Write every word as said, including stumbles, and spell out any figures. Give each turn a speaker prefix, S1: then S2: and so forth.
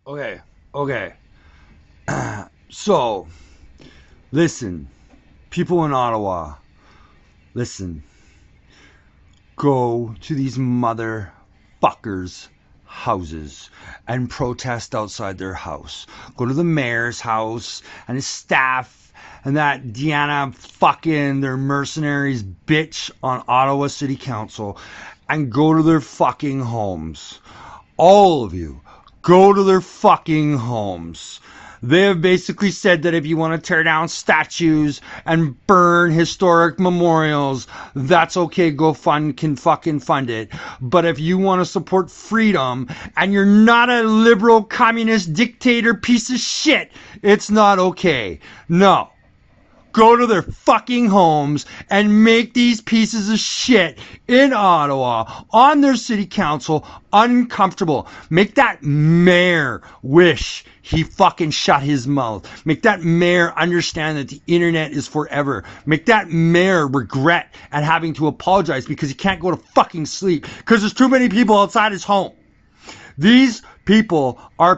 S1: Okay, okay. So, listen, people in Ottawa, listen. Go to these motherfuckers' houses and protest outside their house. Go to the mayor's house and his staff and that Deanna fucking their mercenaries bitch on Ottawa City Council and go to their fucking homes. All of you, go to their fucking homes. They have basically said that if you want to tear down statues and burn historic memorials, that's okay. Go fund can fucking fund it. But if you want to support freedom and you're not a liberal communist dictator piece of shit, it's not okay. No. Go to their fucking homes and make these pieces of shit in Ottawa on their city council uncomfortable. Make that mayor wish he fucking shut his mouth. Make that mayor understand that the internet is forever. Make that mayor regret at having to apologize because he can't go to fucking sleep because there's too many people outside his home. These people are